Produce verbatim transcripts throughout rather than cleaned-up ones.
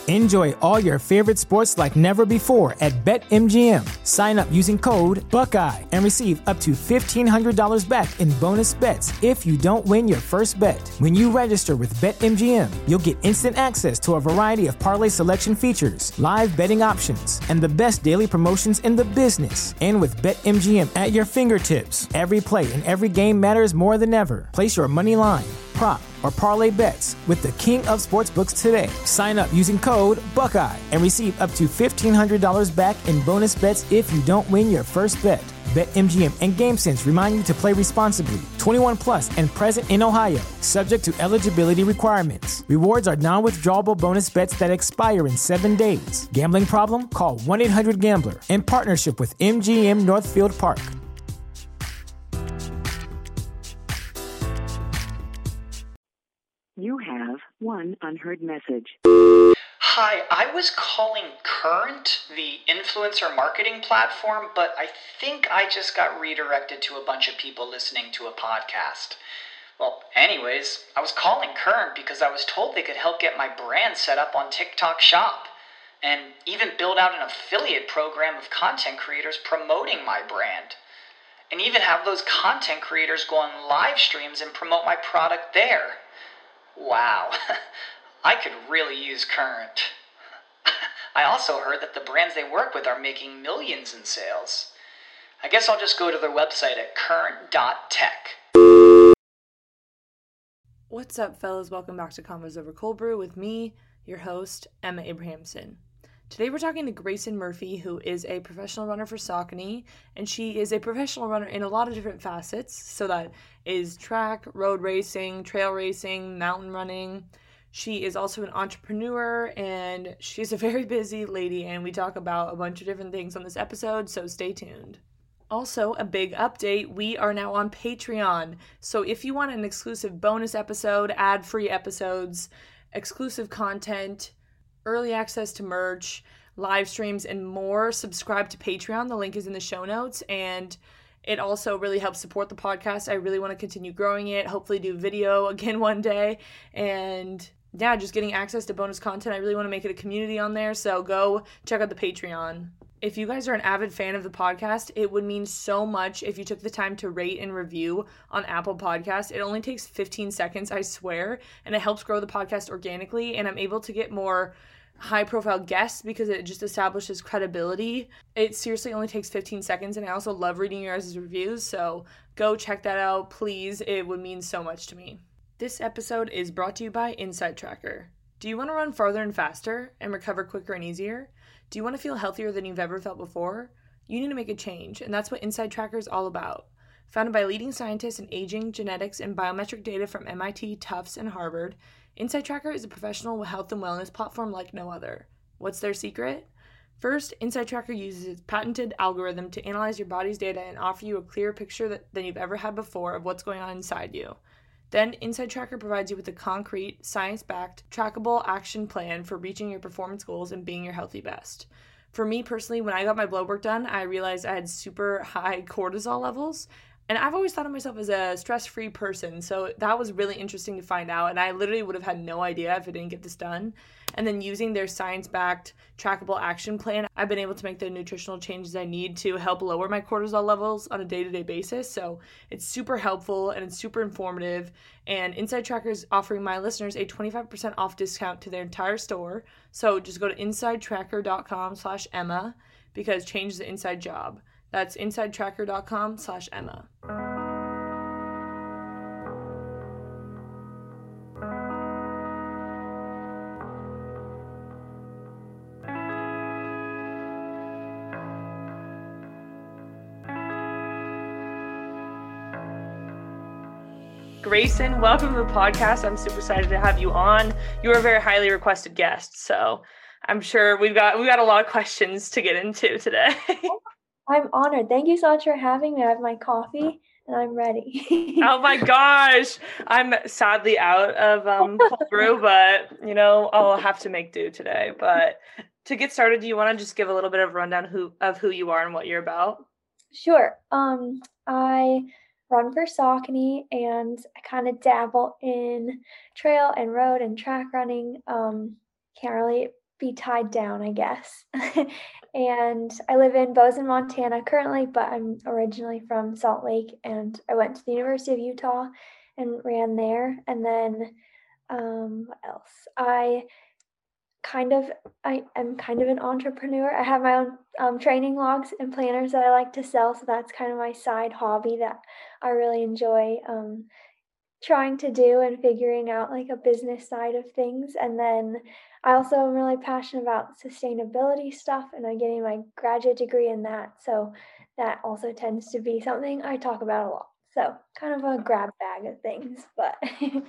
Enjoy all your favorite sports like never before at BetMGM. Sign up using code Buckeye and receive up to fifteen hundred dollars back in bonus bets if you don't win your first bet. When you register with BetMGM, you'll get instant access to a variety of parlay selection features, live betting options, and the best daily promotions in the business. And with BetMGM at your fingertips, every play and every game matters more than ever. Place your money line, prop, or parlay bets with the king of sportsbooks today. Sign up using code Buckeye and receive up to fifteen hundred dollars back in bonus bets if you don't win your first bet. BetMGM and GameSense remind you to play responsibly. twenty-one plus and present in Ohio, subject to eligibility requirements. Rewards are non-withdrawable bonus bets that expire in seven days. Gambling problem? Call one eight hundred gambler in partnership with M G M Northfield Park. You have one unheard message. Hi, I was calling Current, the influencer marketing platform, but I think I just got redirected to a bunch of people listening to a podcast. Well, anyways, I was calling Current because I was told they could help get my brand set up on TikTok Shop and even build out an affiliate program of content creators promoting my brand. And even have those content creators go on live streams and promote my product there. Wow, I could really use Current. I also heard that the brands they work with are making millions in sales. I guess I'll just go to their website at current dot tech. What's up, fellas? Welcome back to Convos Over Cold Brew with me, your host, Emma Abrahamson. Today we're talking to Grayson Murphy, who is a professional runner for Saucony, and she is a professional runner in a lot of different facets. So that is track, road racing, trail racing, mountain running. She is also an entrepreneur, and she's a very busy lady, and we talk about a bunch of different things on this episode, so stay tuned. Also, a big update, we are now on Patreon. So if you want an exclusive bonus episode, ad-free episodes, exclusive content, early access to merch, live streams, and more, subscribe to Patreon. The link is in the show notes, and it also really helps support the podcast. I really want to continue growing it, hopefully do video again one day, and yeah, just getting access to bonus content. I really want to make it a community on there, so go check out the Patreon. If you guys are an avid fan of the podcast, it would mean so much if you took the time to rate and review on Apple Podcasts. It only takes fifteen seconds, I swear, and it helps grow the podcast organically, and I'm able to get more high-profile guests because it just establishes credibility. It seriously only takes fifteen seconds, and I also love reading your guys' reviews, so go check that out, please. It would mean so much to me. This episode is brought to you by Inside Tracker. Do you want to run farther and faster and recover quicker and easier? Do you want to feel healthier than you've ever felt before? You need to make a change, and that's what Inside Tracker is all about. Founded by leading scientists in aging, genetics, and biometric data from M I T, Tufts, and Harvard, Inside Tracker is a professional health and wellness platform like no other. What's their secret? First, Inside Tracker uses its patented algorithm to analyze your body's data and offer you a clearer picture that, than you've ever had before of what's going on inside you. Then, Inside Tracker provides you with a concrete, science-backed, trackable action plan for reaching your performance goals and being your healthy best. For me personally, when I got my blood work done, I realized I had super high cortisol levels. And I've always thought of myself as a stress-free person, so that was really interesting to find out, and I literally would have had no idea if I didn't get this done. And then using their science-backed, trackable action plan, I've been able to make the nutritional changes I need to help lower my cortisol levels on a day-to-day basis, so it's super helpful, and it's super informative, and Inside Tracker is offering my listeners a twenty-five percent off discount to their entire store, so just go to insidetracker.com slash Emma, because change is the inside job. That's insidetracker.com slash Emma. Grayson, welcome to the podcast. I'm super excited to have you on. You are a very highly requested guest, so I'm sure we've got we've got a lot of questions to get into today. I'm honored. Thank you so much for having me. I have my coffee and I'm ready. Oh my gosh. I'm sadly out of um, cold brew, but you know, I'll have to make do today. But to get started, do you want to just give a little bit of a rundown who, of who you are and what you're about? Sure. Um, I run for Saucony and I kind of dabble in trail and road and track running. Um, can't really be tied down, I guess. And I live in Bozeman, Montana currently, but I'm originally from Salt Lake, and I went to the University of Utah and ran there. And then um, what else? I kind of I am kind of an entrepreneur. I have my own um, training logs and planners that I like to sell, so that's kind of my side hobby that I really enjoy um, trying to do and figuring out like a business side of things. And then I also am really passionate about sustainability stuff, and I'm getting my graduate degree in that. So that also tends to be something I talk about a lot. So kind of a grab bag of things, but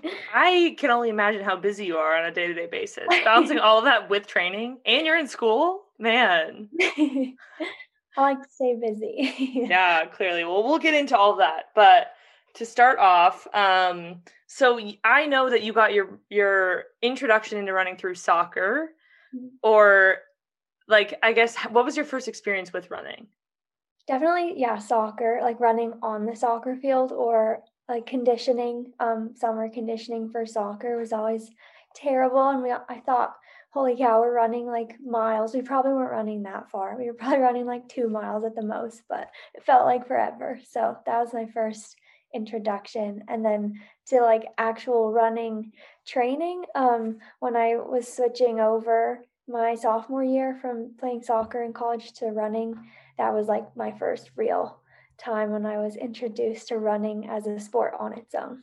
I can only imagine how busy you are on a day-to-day basis, balancing all of that with training, and you're in school, man. I like to stay busy. Yeah, clearly. Well, we'll get into all that, but to start off, um, so y- I know that you got your your introduction into running through soccer, Mhm. or like, I guess, h- what was your first experience with running? Definitely, yeah, soccer, like running on the soccer field or like conditioning, um, summer conditioning for soccer was always terrible. And we, I thought, holy cow, we're running like miles. We probably weren't running that far. We were probably running like two miles at the most, but it felt like forever. So that was my first introduction. And then to like actual running training, um, when I was switching over my sophomore year from playing soccer in college to running, that was like my first real time when I was introduced to running as a sport on its own.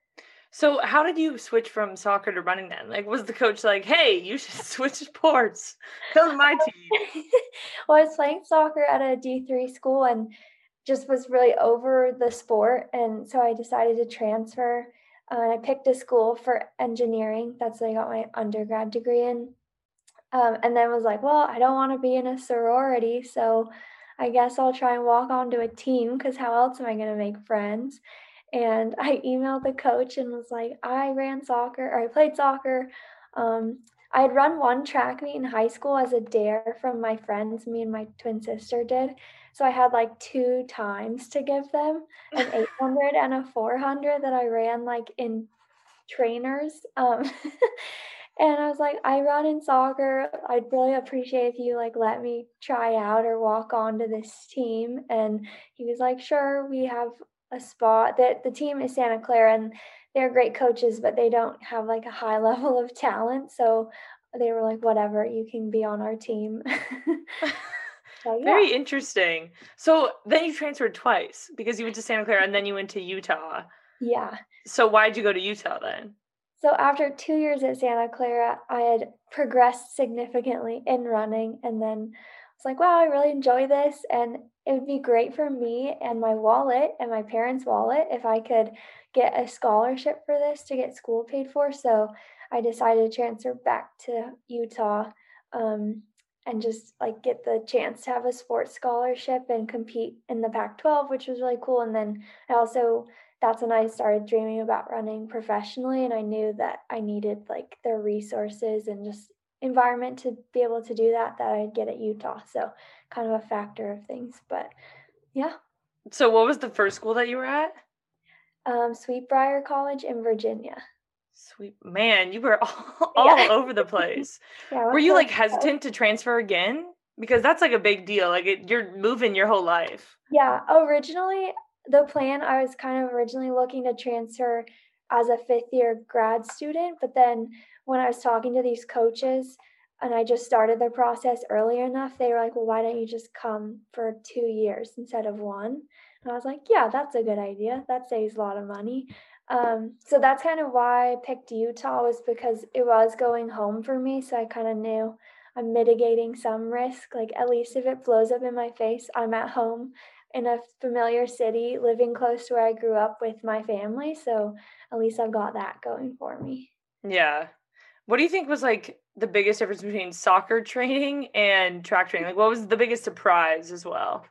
So how did you switch from soccer to running then? Like, was the coach like, hey, you should switch sports, come to my team? Well, I was playing soccer at a D three school and just was really over the sport. And so I decided to transfer. Uh, I picked a school for engineering. That's what I got my undergrad degree in. Um, and then was like, well, I don't want to be in a sorority, so I guess I'll try and walk onto a team because how else am I going to make friends? And I emailed the coach and was like, I ran soccer or I played soccer. Um, I had run one track meet in high school as a dare from my friends, me and my twin sister did. So I had like two times to give them, an eight hundred and a four hundred that I ran like in trainers. Um, and I was like, I run in soccer. I'd really appreciate if you like let me try out or walk onto this team. And he was like, sure, we have a spot. That the team is Santa Clara and they're great coaches, but they don't have like a high level of talent. So they were like, whatever, you can be on our team. So yeah. Very interesting. So then you transferred twice because you went to Santa Clara and then you went to Utah. Yeah. So why'd you go to Utah then? So after two years at Santa Clara, I had progressed significantly in running, and then I was like, wow, I really enjoy this, and it would be great for me and my wallet and my parents' wallet if I could get a scholarship for this to get school paid for. So I decided to transfer back to Utah, um, and just like get the chance to have a sports scholarship and compete in the Pac twelve, which was really cool. And then I also that's when I started dreaming about running professionally, and I knew that I needed like the resources and just environment to be able to do that that I'd get at Utah. So kind of a factor of things, but yeah. So what was the first school that you were at? Um, Sweetbriar College in Virginia. Sweet man, you were all, Yeah. all over the place. Yeah. I Were went you to, like hesitant to transfer again? Because that's like a big deal. Like it, you're moving your whole life. Yeah, originally the plan, I was kind of originally looking to transfer as a fifth year grad student, but then when I was talking to these coaches and I just started the process early enough, they were like, well, why don't you just come for two years instead of one? And I was like, yeah, that's a good idea. That saves a lot of money. Um, so that's kind of why I picked Utah, was because it was going home for me. So I kind of knew I'm mitigating some risk. Like, at least if it blows up in my face, I'm at home in a familiar city, living close to where I grew up with my family. So at least I've got that going for me. Yeah. What do you think was like the biggest difference between soccer training and track training? Like what was the biggest surprise as well?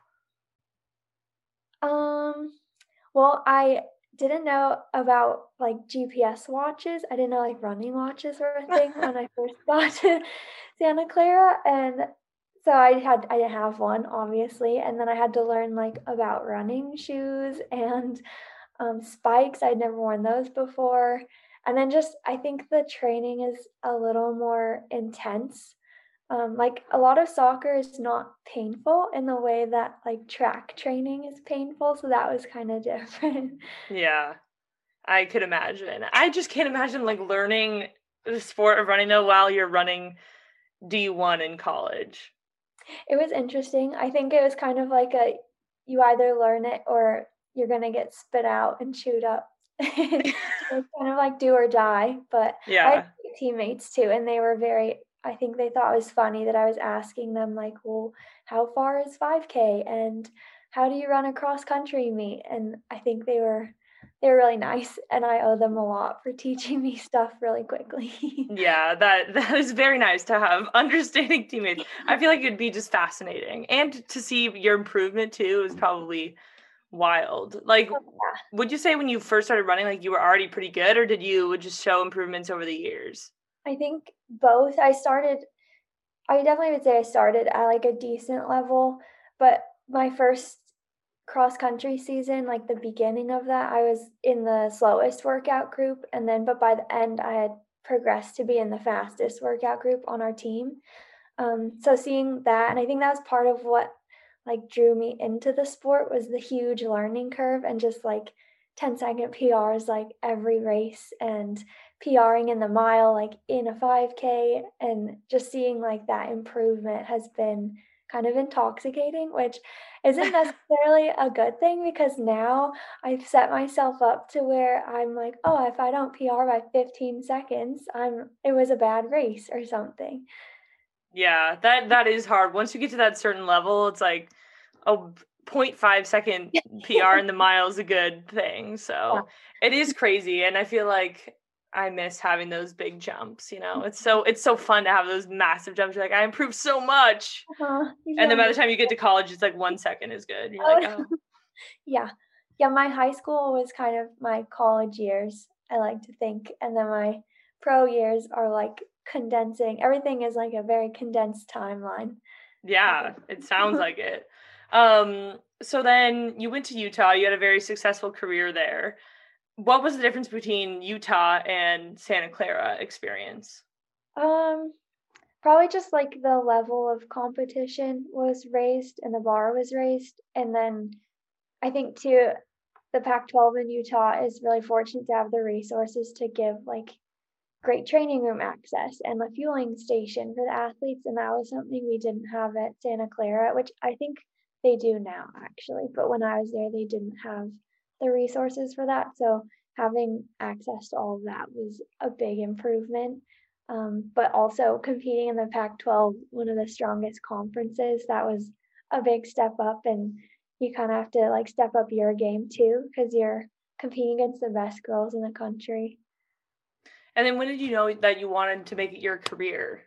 Um, well, I didn't know about like G P S watches. I didn't know like running watches were a thing when I first got to Santa Clara. And so I had I didn't have one, obviously. And then I had to learn like about running shoes and um, spikes. I'd never worn those before. And then just I think the training is a little more intense Um, like a lot of soccer is not painful in the way that like track training is painful. So that was kind of different. Yeah, I could imagine. I just can't imagine like learning the sport of running though while you're running D one in college. It was interesting. I think it was kind of like a you either learn it or you're gonna get spit out and chewed up. It was kind of like do or die. But I had Yeah. great teammates too, and they were very I think they thought it was funny that I was asking them like, well, how far is five K and how do you run a cross country meet? And I think they were they were really nice and I owe them a lot for teaching me stuff really quickly. Yeah, that that is very nice to have understanding teammates. I feel like it'd be just fascinating. And to see your improvement too is probably wild. Like, Oh, yeah. would you say when you first started running, like you were already pretty good, or did you just show improvements over the years? I think both. I started I definitely would say I started at like a decent level, but my first cross country season, like the beginning of that, I was in the slowest workout group. And then, but by the end, I had progressed to be in the fastest workout group on our team. Um, so seeing that, and I think that was part of what like drew me into the sport was the huge learning curve and just like ten second P Rs like every race and PRing in the mile like in a five K and just seeing like that improvement has been kind of intoxicating, which isn't necessarily a good thing because now I've set myself up to where I'm like, oh, if I don't P R by fifteen seconds, I'm it was a bad race or something. Yeah, that that is hard. Once you get to that certain level, it's like a zero point five second P R in the mile is a good thing. Yeah. So it is crazy. And I feel like I miss having those big jumps, you know. It's so it's so fun to have those massive jumps. You're like, I improved so much. Uh-huh. And then by Yeah. the time you get to college, it's like one second is good. You're like, Oh, oh. yeah. Yeah, my high school was kind of my college years, I like to think, and then my pro years are like condensing. Everything is like a very condensed timeline. Yeah, it sounds like it. Um, so then you went to Utah, you had a very successful career there. What was the difference between Utah and Santa Clara experience? Um, Probably just like the level of competition was raised and the bar was raised. And then I think too, the Pac twelve in Utah is really fortunate to have the resources to give like great training room access and a fueling station for the athletes. And that was something we didn't have at Santa Clara, which I think they do now actually. But when I was there, they didn't have the resources for that. So having access to all of that was a big improvement. Um, but also competing in the Pac twelve, one of the strongest conferences, that was a big step up. And you kind of have to like step up your game too, because you're competing against the best girls in the country. And then when did you know that you wanted to make it your career?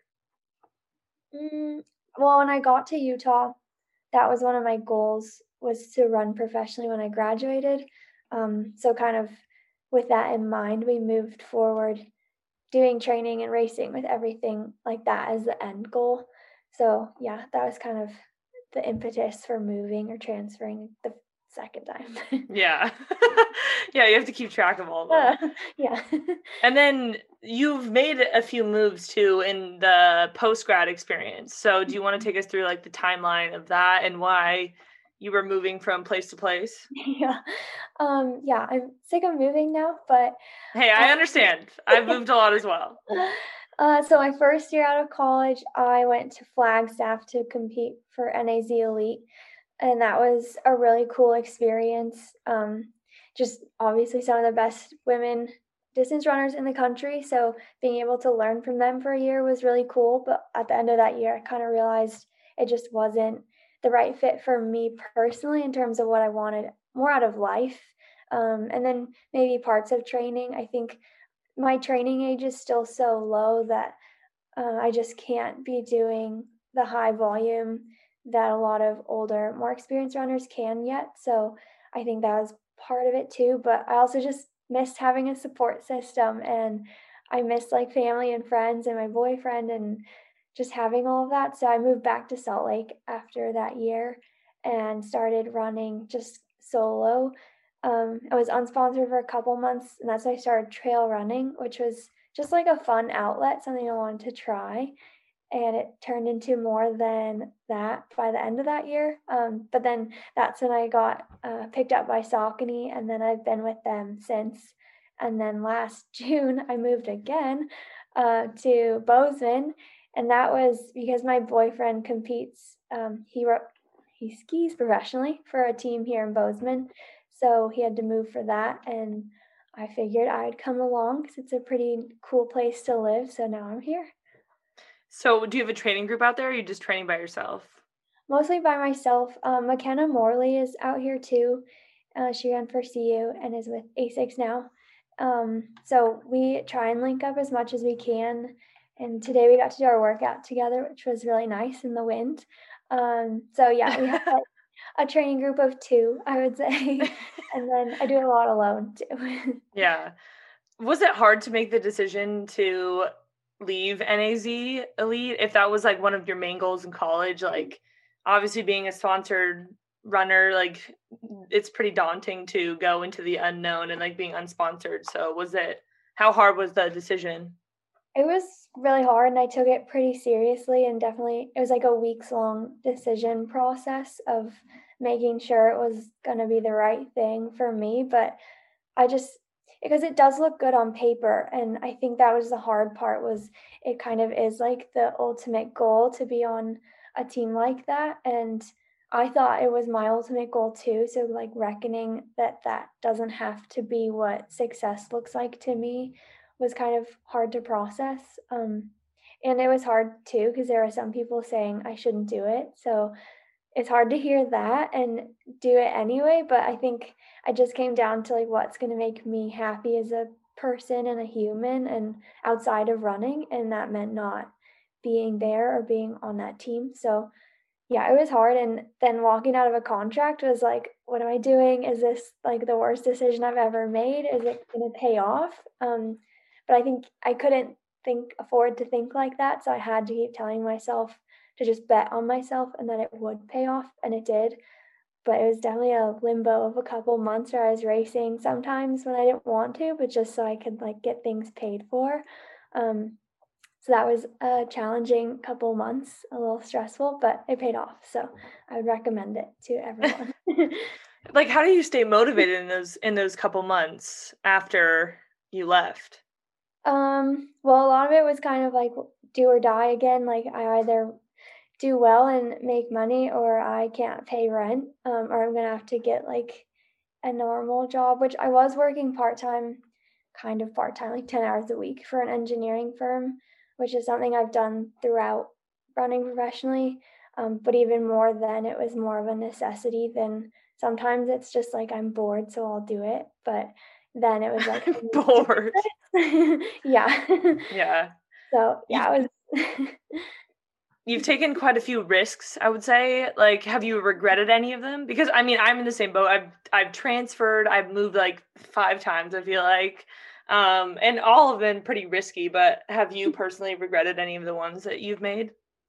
Mm, well, when I got to Utah, that was one of my goals was to run professionally when I graduated. Um, so kind of with that in mind, we moved forward doing training and racing with everything like that as the end goal. So yeah, that was kind of the impetus for moving or transferring the second time. Yeah. Yeah, you have to keep track of all of them. Uh, yeah. And then you've made a few moves too in the post-grad experience. So do you want to take us through like the timeline of that and why you were moving from place to place? Yeah. Um, yeah, I'm sick of moving now, but Hey, I um, understand. I've moved a lot as well. Uh, so my first year out of college, I went to Flagstaff to compete for N A Z Elite, and that was a really cool experience. Um, just obviously some of the best women distance runners in the country, so being able to learn from them for a year was really cool. But at the end of that year, I kind of realized it just wasn't the right fit for me personally in terms of what I wanted more out of life. Um, and then maybe parts of training. I think my training age is still so low that uh, I just can't be doing the high volume that a lot of older, more experienced runners can yet. So I think that was part of it too. But I also just missed having a support system, and I missed like family and friends and my boyfriend and just having all of that. So I moved back to Salt Lake after that year and started running just solo. Um, I was unsponsored for a couple months, and that's when I started trail running, which was just like a fun outlet, something I wanted to try. and it turned into more than that by the end of that year. Um, but then that's when I got uh, picked up by Saucony, and then I've been with them since. And then last June, I moved again uh, to Bozeman, and that was because my boyfriend competes. Um, he wrote, he skis professionally for a team here in Bozeman, so he had to move for that, and I figured I'd come along because it's a pretty cool place to live. So now I'm here. So do you have a training group out there, or are you just training by yourself? Mostly by myself. Um, McKenna Morley is out here too. Uh, she ran for C U and is with ASICS now. Um, so we try and link up as much as we can. And today we got to do our workout together, which was really nice in the wind. Um, so yeah, we have like a training group of two, I would say. And then I do a lot alone too. Yeah. Was it hard to make the decision to leave N A Z Elite if that was like one of your main goals in college? Like obviously being a sponsored runner, like it's pretty daunting to go into the unknown and like being unsponsored. So was it, how hard was the decision? It was really hard, and I took it pretty seriously, and definitely it was like a weeks long decision process of making sure it was going to be the right thing for me. But I just, because it does look good on paper, and I think that was the hard part, was it kind of is like the ultimate goal to be on a team like that. And I thought it was my ultimate goal too. So like reckoning that that doesn't have to be what success looks like to me was kind of hard to process. Um, and it was hard too, because there are some people saying I shouldn't do it. So it's hard to hear that and do it anyway. But I think I just came down to like what's going to make me happy as a person and a human and outside of running. And that meant not being there or being on that team. So yeah, it was hard. And then walking out of a contract was like, what am I doing? Is this like the worst decision I've ever made? Is it going to pay off? Um, but I think I couldn't think afford to think like that. So I had to keep telling myself to just bet on myself and that it would pay off. And it did. But it was definitely a limbo of a couple months where I was racing sometimes when I didn't want to, but just so I could like get things paid for. Um, So that was a challenging couple months, a little stressful, but it paid off. So I would recommend it to everyone. Like, how do you stay motivated in those in those couple months after you left? Um, well, a lot of it was kind of like do or die again. Like I either do well and make money, or I can't pay rent, um, or I'm gonna have to get like a normal job, which I was working part time, kind of part time, like ten hours a week for an engineering firm, which is something I've done throughout running professionally. Um, but even more then, it was more of a necessity than sometimes it's just like I'm bored, so I'll do it. But then it was like bored. yeah. Yeah. So yeah, it was. You've taken quite a few risks, I would say. Like, have you regretted any of them? Because I mean, I'm in the same boat. I've I've transferred. I've moved like five times, I feel like. Um, and all of them pretty risky, but have you personally regretted any of the ones that you've made?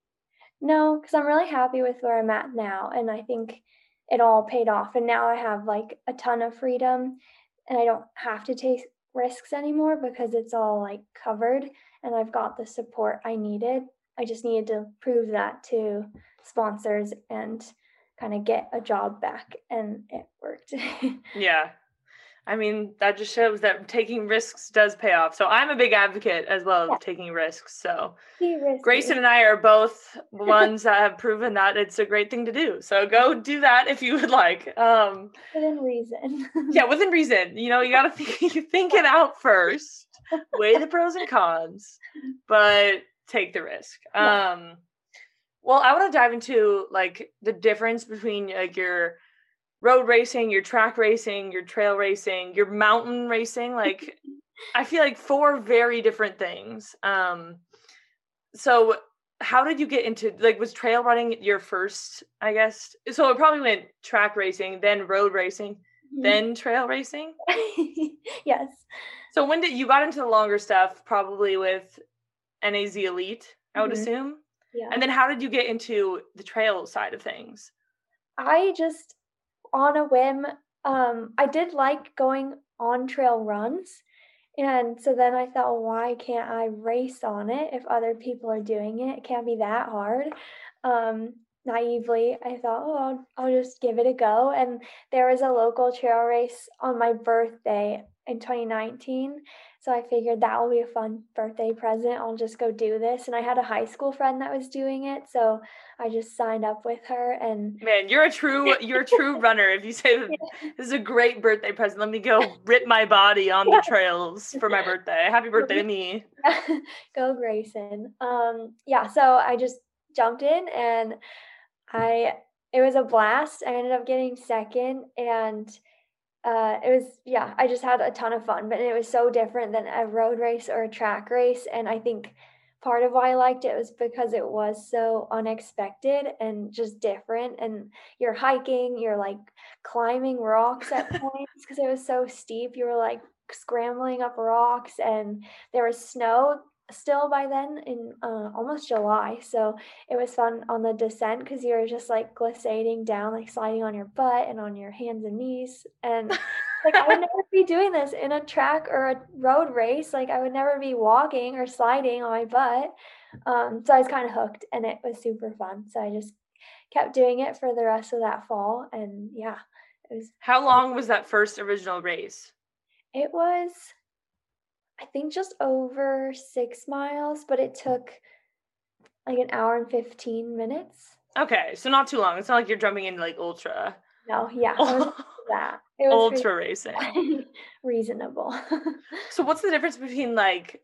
No, because I'm really happy with where I'm at now. And I think it all paid off. And now I have like a ton of freedom, and I don't have to take risks anymore because it's all like covered and I've got the support I needed. I just needed to prove that to sponsors and kind of get a job back, and it worked. Yeah. I mean, that just shows that taking risks does pay off. So I'm a big advocate as well of yeah. taking risks. So Grayson and I are both ones that have proven that it's a great thing to do. So go do that if you would like. Um, within reason. yeah, within reason. You know, you got to think, think it out first, weigh the pros and cons, but take the risk. Yeah. Um, well, I want to dive into like the difference between like your road racing, your track racing, your trail racing, your mountain racing. Like, I feel like four very different things. Um, so how did you get into, like, was trail running your first, I guess? So it probably went track racing, then road racing, mm-hmm. then trail racing? Yes. So when did you got into the longer stuff, probably with N A Z Elite, I would mm-hmm. assume? Yeah. And then how did you get into the trail side of things? I just, on a whim, um, I did like going on trail runs, And so then I thought, well, why can't I race on it if other people are doing it? It can't be that hard. Um, naively, I thought, oh, I'll, I'll just give it a go. And there was a local trail race on my birthday in twenty nineteen. So I figured that will be a fun birthday present. I'll just go do this. And I had a high school friend that was doing it. So I just signed up with her. And man, you're a true, you're a true runner. If you say that this is a great birthday present, let me go rip my body on the trails for my birthday. Happy birthday to me. Go Grayson. Um, yeah, so I just jumped in and I, it was a blast. I ended up getting second and uh, it was, yeah, I just had a ton of fun, but it was so different than a road race or a track race. And I think part of why I liked it was because it was so unexpected and just different. And you're hiking, you're like climbing rocks at points because it was so steep. You were like scrambling up rocks and there was snow still by then in uh, almost July. So it was fun on the descent because you were just like glissading down, like sliding on your butt and on your hands and knees. And like I would never be doing this in a track or a road race. Like I would never be walking or sliding on my butt. Um, so I was kind of hooked and it was super fun. So I just kept doing it for the rest of that fall. And yeah, it was. How long was that first original race? It was, I think, just over six miles, but it took like an hour and fifteen minutes. Okay, so not too long. It's not like you're jumping into like ultra. No, yeah, it was that. It was ultra racing. Reasonable. So what's the difference between like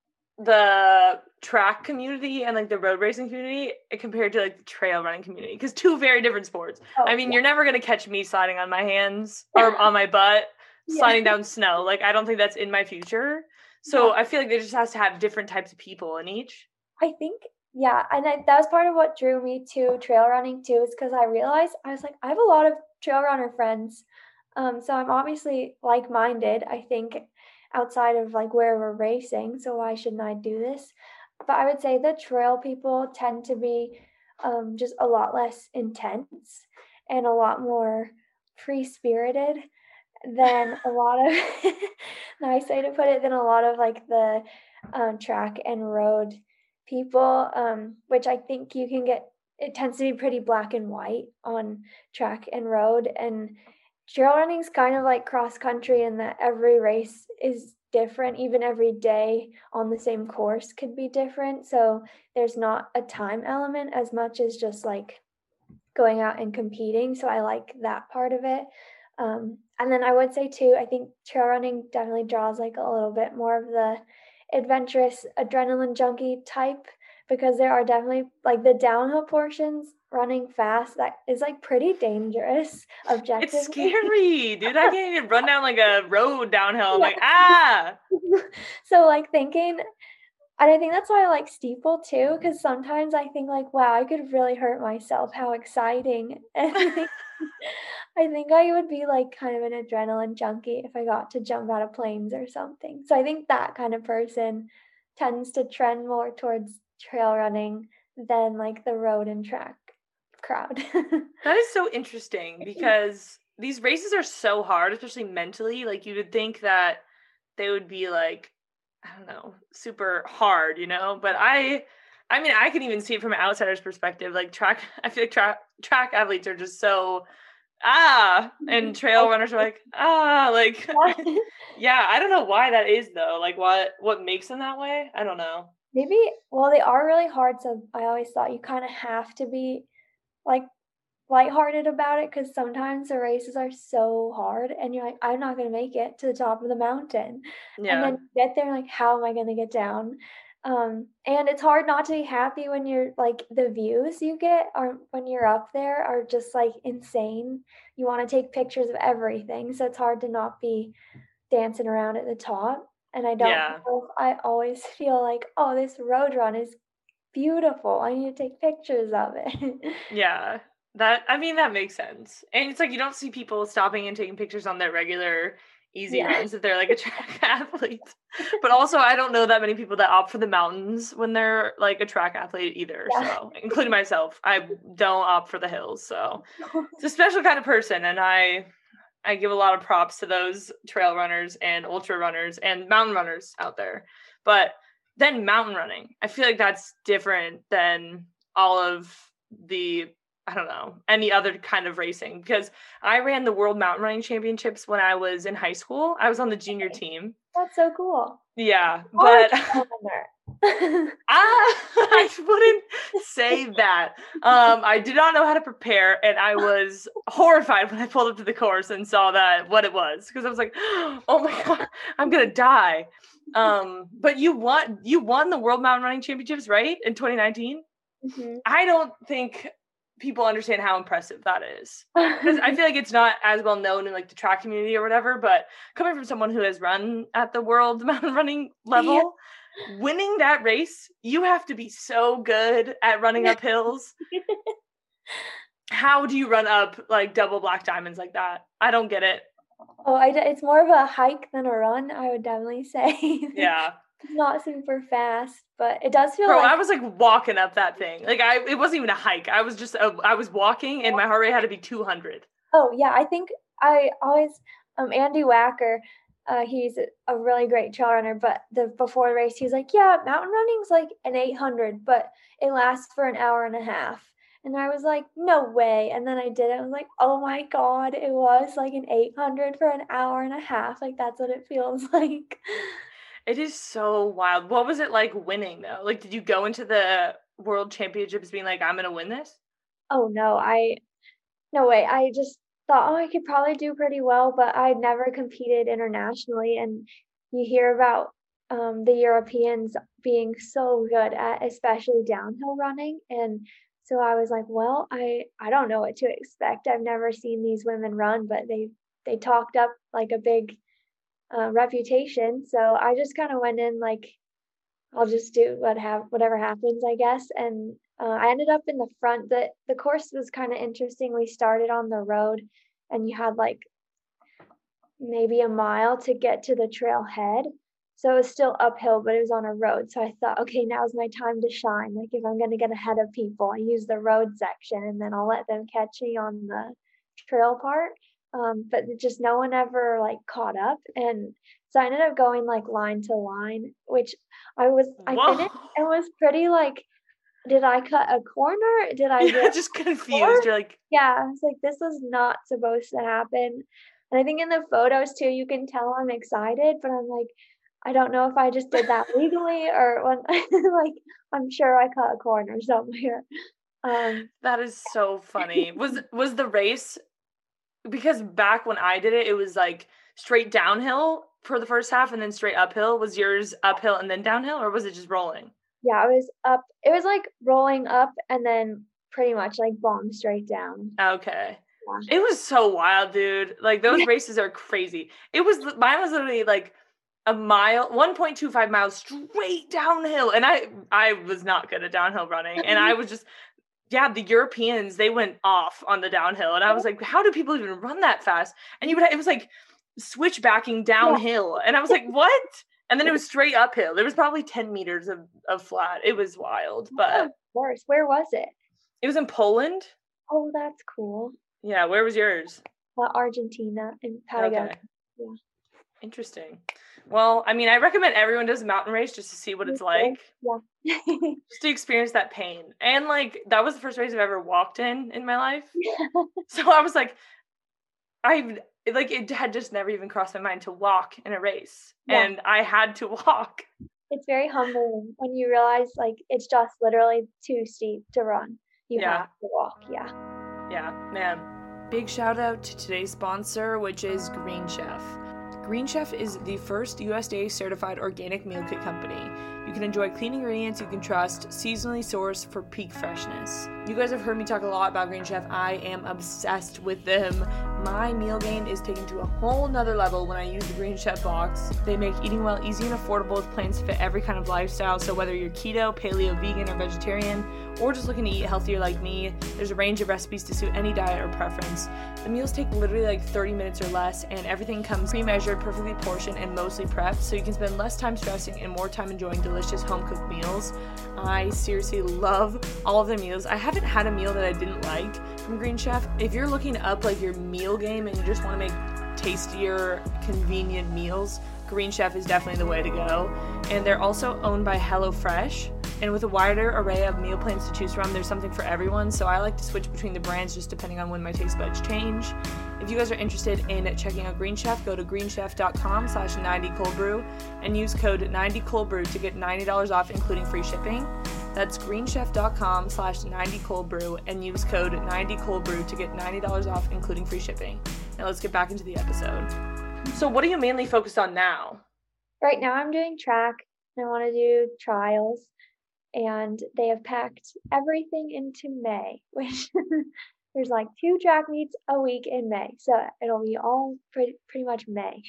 the track community and like the road racing community compared to like the trail running community? Because two very different sports. Oh, I mean, yeah. You're never going to catch me sliding on my hands or on my butt, sliding yeah. down snow. Like, I don't think that's in my future. So yeah. I feel like there just has to have different types of people in each. I think, yeah. And I, that was part of what drew me to trail running too, is because I realized I was like, I have a lot of trail runner friends. Um, so I'm obviously like-minded, I think, outside of like where we're racing. So why shouldn't I do this? But I would say the trail people tend to be um, just a lot less intense and a lot more free-spirited than a lot of, nice way to put it, than a lot of like the um, track and road people, um, which I think you can get, it tends to be pretty black and white on track and road. And trail running is kind of like cross country in that every race is different. Even every day on the same course could be different. So there's not a time element as much as just like going out and competing. So I like that part of it. Um, and then I would say too, I think trail running definitely draws like a little bit more of the adventurous adrenaline junkie type, because there are definitely like the downhill portions running fast that is like pretty dangerous objectively. It's scary, dude. I can't even run down like a road downhill. I'm yeah. like, ah. So like thinking, and I think that's why I like steeple too, because sometimes I think like, wow, I could really hurt myself. How exciting. And I think, I think I would be like kind of an adrenaline junkie if I got to jump out of planes or something. So I think that kind of person tends to trend more towards trail running than like the road and track crowd. That is so interesting, because these races are so hard, especially mentally. Like you would think that they would be like, I don't know, super hard, you know, but I, I mean, I can even see it from an outsider's perspective. Like track, I feel like track, track athletes are just so, ah, and trail runners are like, ah, like, yeah, I don't know why that is though. Like what, what makes them that way? I don't know. Maybe, well, they are really hard. So I always thought you kind of have to be like lighthearted about it, because sometimes the races are so hard and you're like, I'm not going to make it to the top of the mountain. Yeah. And then you get there like, how am I going to get down? Um, and it's hard not to be happy when you're like, the views you get are when you're up there are just like insane. You want to take pictures of everything. So it's hard to not be dancing around at the top. And I don't yeah. know if I always feel like, oh, this road run is beautiful. I need to take pictures of it. Yeah. That, I mean, that makes sense. And it's like, you don't see people stopping and taking pictures on their regular easy yeah. runs if they're like a track athlete. But also, I don't know that many people that opt for the mountains when they're like a track athlete either. Yeah. So, including myself, I don't opt for the hills. So, it's a special kind of person. And I, I give a lot of props to those trail runners and ultra runners and mountain runners out there. But then mountain running, I feel like that's different than all of the, I don't know, any other kind of racing, because I ran the World Mountain Running Championships when I was in high school. I was on the junior team. That's so cool. Yeah, but I, I wouldn't say that. Um, I did not know how to prepare, and I was horrified when I pulled up to the course and saw that what it was, because I was like, "Oh my god, I'm gonna die." Um, but you won. You won the World Mountain Running Championships, right, in twenty nineteen. Mm-hmm. I don't think people understand how impressive that is, because I feel like it's not as well known in like the track community or whatever, but coming from someone who has run at the world mountain running level, yeah. winning that race, you have to be so good at running up hills. How do you run up like double black diamonds like that? I don't get it. Oh, I, it's more of a hike than a run, I would definitely say. Yeah. It's not super fast, but it does feel Bro, like... I was like walking up that thing. Like I, it wasn't even a hike. I was just, a, I was walking and my heart rate had to be two hundred. Oh yeah. I think I always, um, Andy Wacker, uh, he's a really great trail runner, but the, before the race, he's like, yeah, mountain running's like an eight hundred, but it lasts for an hour and a half. And I was like, no way. And then I did it. I was like, oh my God, it was like an eight hundred for an hour and a half. Like that's what it feels like. It is so wild. What was it like winning though? Like, did you go into the World Championships being like, I'm going to win this? Oh no, I, no way. I just thought, oh, I could probably do pretty well, but I'd never competed internationally. And you hear about um, the Europeans being so good at, especially downhill running. And so I was like, well, I, I don't know what to expect. I've never seen these women run, but they, they talked up like a big Uh, reputation. So I just kind of went in like, I'll just do what have whatever happens, I guess. And uh, I ended up in the front. The the course was kind of interesting. We started on the road, and you had like maybe a mile to get to the trailhead. So it was still uphill, but it was on a road. So I thought, okay, now's my time to shine. Like if I'm going to get ahead of people, I use the road section, and then I'll let them catch me on the trail part. Um, but just no one ever like caught up. And so I ended up going like line to line, which I was, I Whoa. finished and was pretty like, did I cut a corner? Did I yeah, get just confused? You're like, yeah, I was like, this was not supposed to happen. And I think in the photos too, you can tell I'm excited, but I'm like, I don't know if I just did that legally or when like, I'm sure I cut a corner somewhere. Um, that is so funny. Was, was the race, because back when I did it, it was like straight downhill for the first half and then straight uphill. Was yours uphill and then downhill, or was it just rolling? Yeah, it was up. It was like rolling up and then pretty much like bomb straight down. Okay. Yeah. It was so wild, dude. Like those races are crazy. It was, mine was literally like a mile, one point two five miles straight downhill. And I, I was not good at downhill running. And I was just, yeah, the Europeans, they went off on the downhill. And I was like, how do people even run that fast? And you would, it was like switchbacking downhill. And I was like, what? And then it was straight uphill. There was probably ten meters of, of flat. It was wild, but. Oh, worse. Where was it? It was in Poland. Oh, that's cool. Yeah. Where was yours? Uh, Argentina in Patagonia. Okay. Yeah. Interesting. Well, I mean, I recommend everyone does a mountain race just to see what it's like. Yeah. Just to experience that pain. And like, that was the first race I've ever walked in in my life. So I was like, I like, it had just never even crossed my mind to walk in a race. Yeah. And I had to walk. It's very humbling when you realize like, it's just literally too steep to run. You yeah. have to walk. Yeah. Yeah, man. Big shout out to today's sponsor, which is Green Chef. Green Chef is the first U S D A certified organic meal kit company. You can enjoy clean ingredients you can trust, seasonally sourced for peak freshness. You guys have heard me talk a lot about Green Chef. I am obsessed with them. My meal gain is taken to a whole nother level when I use the Green Chef box. They make eating well easy and affordable with plans to fit every kind of lifestyle. So whether you're keto, paleo, vegan, or vegetarian, or just looking to eat healthier like me, there's a range of recipes to suit any diet or preference. The meals take literally like thirty minutes or less, and everything comes pre-measured, perfectly portioned, and mostly prepped, so you can spend less time stressing and more time enjoying delicious home-cooked meals. I seriously love all of their meals. I haven't had a meal that I didn't like from Green Chef. If you're looking to up like your meal game and you just want to make tastier, convenient meals, Green Chef is definitely the way to go. And they're also owned by HelloFresh. And with a wider array of meal plans to choose from, there's something for everyone. So I like to switch between the brands just depending on when my taste buds change. If you guys are interested in checking out Green Chef, go to greenchef.com slash 90 cold brew and use code ninety cold brew to get ninety dollars off, including free shipping. That's greenchef.com slash 90 cold brew and use code ninety cold brew to get ninety dollars off, including free shipping. Now let's get back into the episode. So what are you mainly focused on now? Right now I'm doing track and I want to do trials, and they have packed everything into May, which there's like two track meets a week in May. So it'll be all pretty, pretty much May.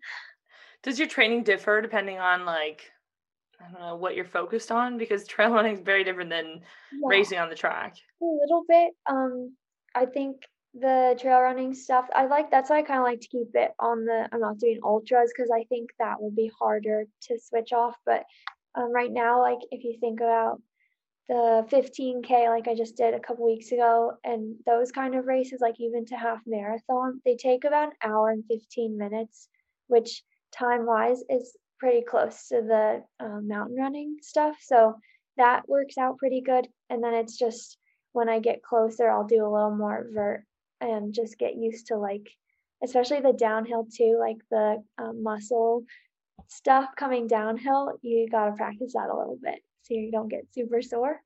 Does your training differ depending on like, I don't know, what you're focused on? Because trail running is very different than Yeah, racing on the track. a little bit. Um, I think the trail running stuff, I like, that's why I kind of like to keep it on the, I'm not doing ultras because I think that would be harder to switch off. But um, right now, like if you think about the fifteen K, like I just did a couple weeks ago, and those kind of races, like even to half marathon, they take about an hour and fifteen minutes, which time wise is pretty close to the um, mountain running stuff. So that works out pretty good. And then it's just when I get closer, I'll do a little more vert and just get used to like, especially the downhill too, like the um, muscle stuff coming downhill. You got to practice that a little bit so you don't get super sore.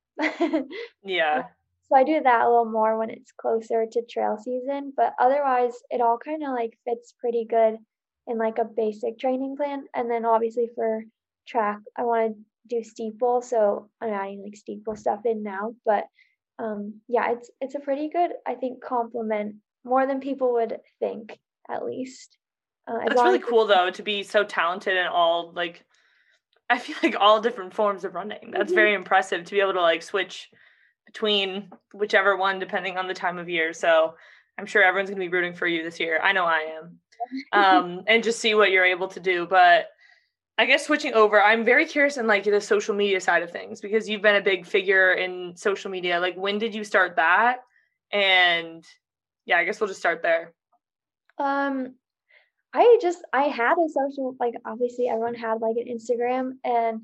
Yeah. So I do that a little more when it's closer to trail season, but otherwise it all kind of like fits pretty good in like a basic training plan. And then obviously for track, I want to do steeple, so I'm adding like steeple stuff in now. But um, yeah, it's it's a pretty good, I think, compliment, more than people would think, at least. Uh, as That's long really as cool though, to be so talented in all, like, I feel like all different forms of running. That's Mhm. very impressive to be able to like switch between whichever one depending on the time of year. So I'm sure everyone's gonna be rooting for you this year. I know I am. Um, and just see what you're able to do. But I guess switching over, I'm very curious in like the social media side of things, because you've been a big figure in social media. Like, when did you start that? And yeah, I guess we'll just start there. Um, I just I had a social, like obviously everyone had like an Instagram, and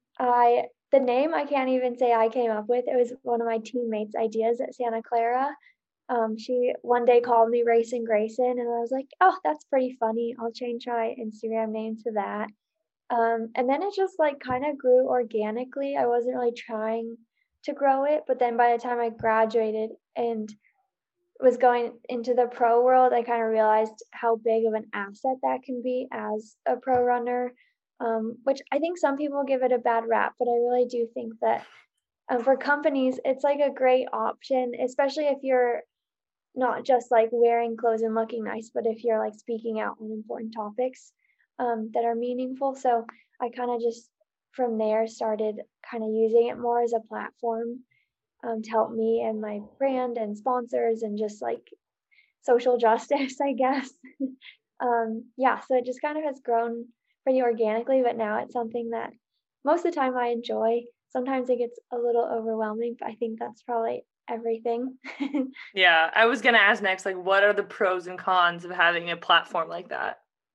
I the name I can't even say I came up with. It was one of my teammates' ideas at Santa Clara. Um, she one day called me Racing Grayson, and I was like, oh, that's pretty funny. I'll change my Instagram name to that. Um, and then it just like kind of grew organically. I wasn't really trying to grow it, but then by the time I graduated and was going into the pro world, I kind of realized how big of an asset that can be as a pro runner, um, which I think some people give it a bad rap, but I really do think that um, for companies, it's like a great option, especially if you're not just like wearing clothes and looking nice, but if you're like speaking out on important topics um, that are meaningful. So I kind of just from there started kind of using it more as a platform um, to help me and my brand and sponsors and just like social justice, I guess. um, yeah, so it just kind of has grown pretty organically, but now it's something that most of the time I enjoy. Sometimes it gets a little overwhelming, but I think that's probably everything. Yeah, I was going to ask next, like, what are the pros and cons of having a platform like that?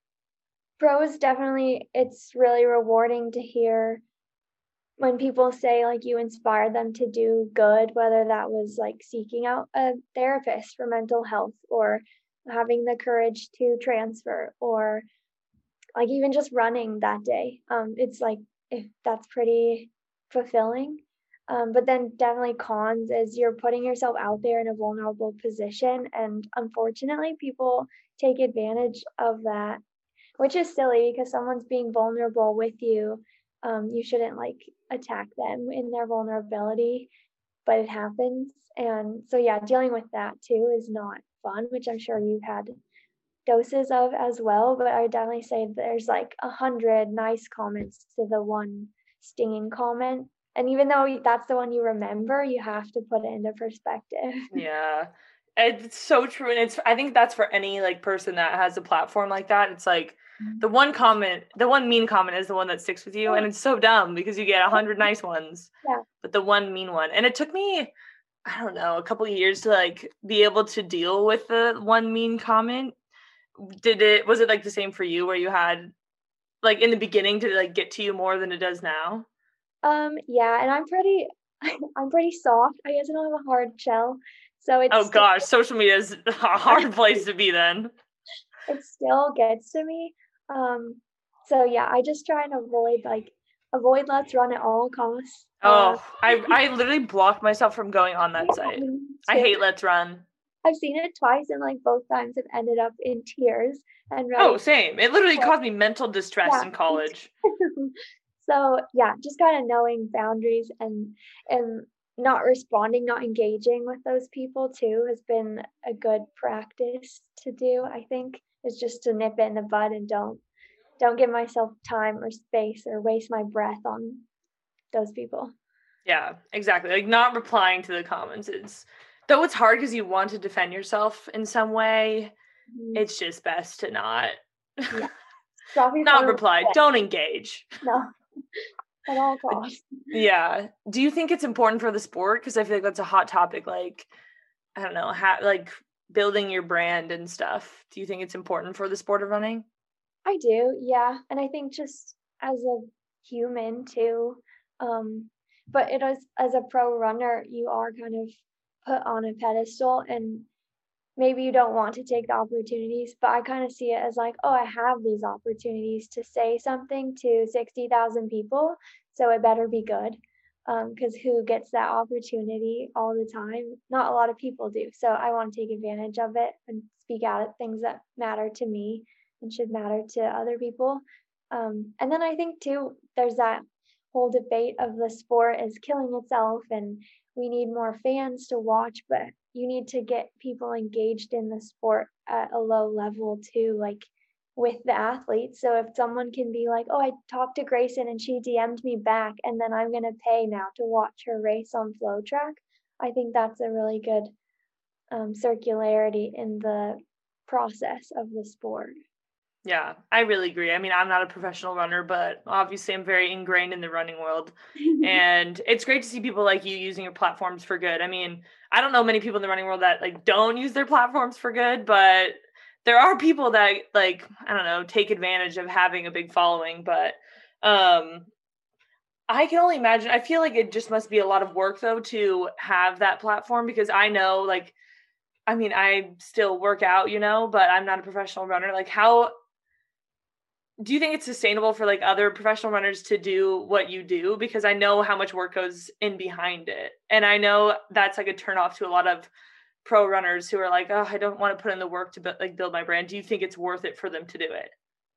Pros, definitely, it's really rewarding to hear when people say like you inspired them to do good, whether that was like seeking out a therapist for mental health or having the courage to transfer or like even just running that day. Um, it's like, if that's pretty fulfilling. Um, but then definitely cons is you're putting yourself out there in a vulnerable position. And unfortunately, people take advantage of that, which is silly because someone's being vulnerable with you. Um, you shouldn't like attack them in their vulnerability, but it happens. And so, yeah, dealing with that too is not fun, which I'm sure you've had doses of as well. But I would definitely say there's like a hundred nice comments to the one stinging comment. And even though that's the one you remember, you have to put it into perspective. Yeah, it's so true. And it's, I think that's for any like person that has a platform like that. It's like the one comment, the one mean comment is the one that sticks with you. And it's so dumb because you get a hundred nice ones, Yeah. but the one mean one. And it took me, I don't know, a couple of years to like be able to deal with the one mean comment. did it, was it like the same for you where you had, like in the beginning, did it like get to you more than it does now? Um, yeah, and I'm pretty, I'm pretty soft. I guess I don't have a hard shell. So it's Oh still, gosh, social media is a hard place to be then. it still gets to me. Um, so yeah, I just try and avoid like, avoid Let's Run at all costs. Uh, Oh, I I literally blocked myself from going on that site. me I too. hate Let's Run. I've seen it twice and like both times have ended up in tears and Oh, ready. same. It literally caused me mental distress Yeah. in college. So yeah, just kind of knowing boundaries and and not responding, not engaging with those people too has been a good practice to do, I think, is just to nip it in the bud and don't don't give myself time or space or waste my breath on those people. Yeah, exactly. Like not replying to the comments. It's though it's hard because you want to defend yourself in some way. Mhm. It's just best to not Yeah. Drop your not phone reply. away. Don't engage. No, at all costs. Yeah. Do you think it's important for the sport? Because I feel like that's a hot topic. Like, I don't know, ha- like building your brand and stuff. Do you think it's important for the sport of running? I do, yeah. And I think just as a human too, um, but it is as a pro runner, you are kind of put on a pedestal and maybe you don't want to take the opportunities, but I kind of see it as like, oh, I have these opportunities to say something to sixty thousand people, so it better be good. Because who gets that opportunity all the time? Not a lot of people do. So I want to take advantage of it and speak out at things that matter to me and should matter to other people. Um, and then I think too, there's that whole debate of the sport is killing itself and we need more fans to watch, but you need to get people engaged in the sport at a low level too, like with the athletes. So if someone can be like, oh, I talked to Grayson and she D M'd me back, and then I'm going to pay now to watch her race on Flow Track, I think that's a really good um, circularity in the process of the sport. Yeah, I really agree. I mean, I'm not a professional runner, but obviously I'm very ingrained in the running world. And it's great to see people like you using your platforms for good. I mean, I don't know many people in the running world that like don't use their platforms for good, but there are people that like, I don't know, take advantage of having a big following. But um, I can only imagine. I feel like it just must be a lot of work though to have that platform because I know like, I mean, I still work out, you know, but I'm not a professional runner. Like how do you think it's sustainable for like other professional runners to do what you do? Because I know how much work goes in behind it. And I know that's like a turnoff to a lot of pro runners who are like, oh, I don't want to put in the work to bu- like build my brand. Do you think it's worth it for them to do it?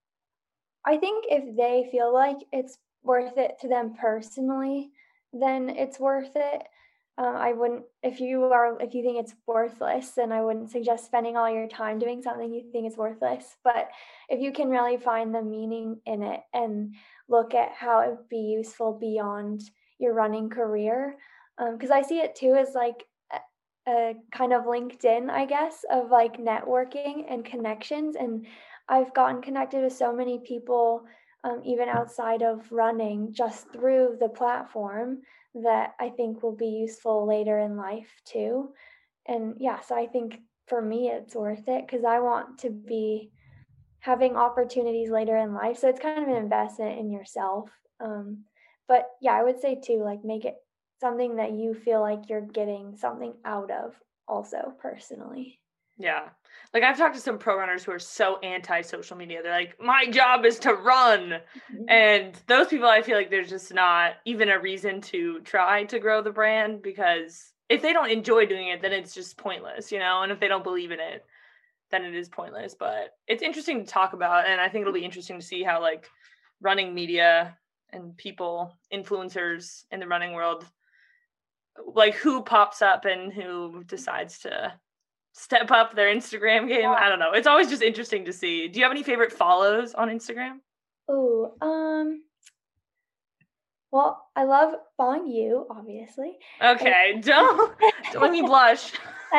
I think if they feel like it's worth it to them personally, then it's worth it. Um, I wouldn't, if you are, if you think it's worthless, then I wouldn't suggest spending all your time doing something you think is worthless. But if you can really find the meaning in it and look at how it would be useful beyond your running career, because I see it too as like a, a kind of LinkedIn, I guess, of like networking and connections. And I've gotten connected with so many people, um, even outside of running, just through the platform that I think will be useful later in life too. And yeah, so I think for me it's worth it because I want to be having opportunities later in life. So it's kind of an investment in yourself. Um, but yeah, I would say too, like make it something that you feel like you're getting something out of also personally. Yeah. Like I've talked to some pro runners who are so anti social media. They're like, my job is to run. Mhm. And those people, I feel like there's just not even a reason to try to grow the brand because if they don't enjoy doing it, then it's just pointless, you know? And if they don't believe in it, then it is pointless. But it's interesting to talk about. And I think it'll be interesting to see how like running media and people, influencers in the running world, like who pops up and who decides to step up their Instagram game. I don't know. It's always just interesting to see. Do you have any favorite follows on Instagram? Ooh, um, well, I love following you, obviously. Okay, don't don't let me blush.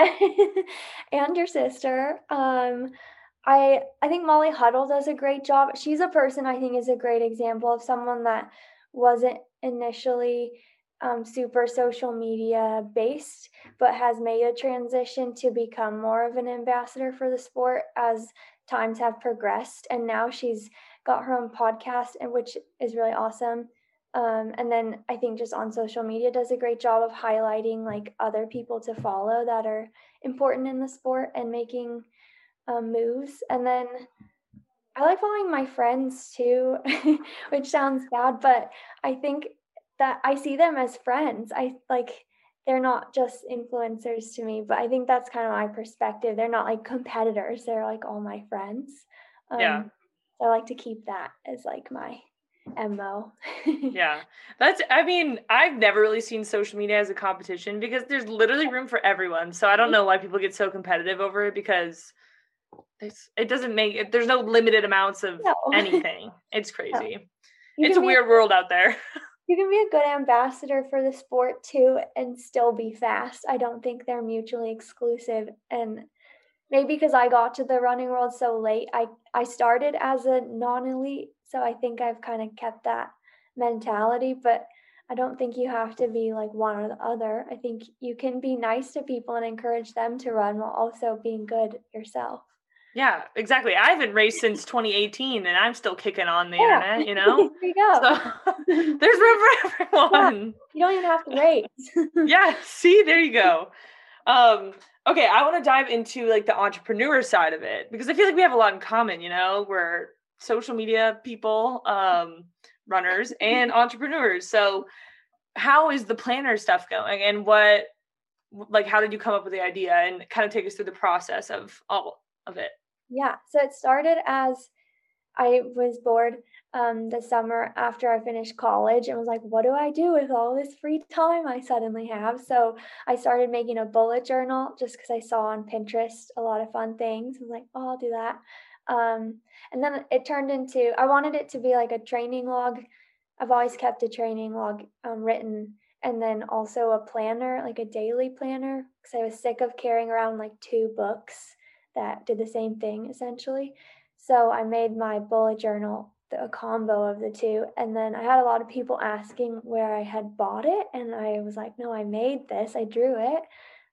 And your sister. Um, I I think Molly Huddle does a great job. She's a person I think is a great example of someone that wasn't initially um, super social media based, but has made a transition to become more of an ambassador for the sport as times have progressed, and now she's got her own podcast, and which is really awesome. Um, and then I think just on social media does a great job of highlighting like other people to follow that are important in the sport and making um, moves. And then I like following my friends too, which sounds bad, but I think that I see them as friends. I like, they're not just influencers to me, but I think that's kind of my perspective. They're not like competitors. They're like all my friends. Um, Yeah. So I like to keep that as like my M O. Yeah. That's, I mean, I've never really seen social media as a competition because there's literally room for everyone. So I don't know why people get so competitive over it, because it's, it doesn't make, there's no limited amounts of No. anything. It's crazy. No. You It's a can be weird world out there. You can be a good ambassador for the sport too and still be fast. I don't think they're mutually exclusive. And maybe because I got to the running world so late, I, I started as a non-elite. So I think I've kind of kept that mentality, but I don't think you have to be like one or the other. I think you can be nice to people and encourage them to run while also being good yourself. Yeah, exactly. I haven't raced since twenty eighteen and I'm still kicking on the Yeah. internet, you know? There you go. So there's room for everyone. Yeah. You don't even have to race. Yeah, see, there you go. Um, okay, I want to dive into like the entrepreneur side of it, because I feel like we have a lot in common, you know? We're social media people, um, runners, and entrepreneurs. So how is the planner stuff going, and what, like, how did you come up with the idea, and kind of take us through the process of all of it? Yeah, so it started as I was bored um, the summer after I finished college and was like, what do I do with all this free time I suddenly have? So I started making a bullet journal just because I saw on Pinterest a lot of fun things. I was like, oh, I'll do that. Um, and then it turned into, I wanted it to be like a training log. I've always kept a training log um, written, and then also a planner, like a daily planner, because I was sick of carrying around like two books that did the same thing essentially. So I made my bullet journal a combo of the two. And then I had a lot of people asking where I had bought it. And I was like, no, I made this, I drew it.